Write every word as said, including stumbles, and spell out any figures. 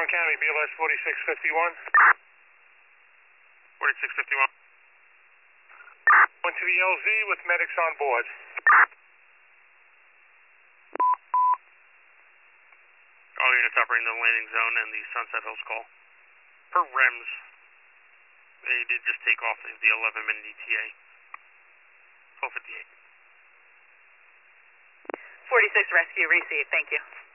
County, B L S forty-six fifty-one. forty-six fifty-one. Went to the L Z with medics on board. All units operating the landing zone and the Sunset Hills call. Per R E M S, they did just take off the eleven minute E T A. twelve fifty-eight. forty-six Rescue, receive, thank you.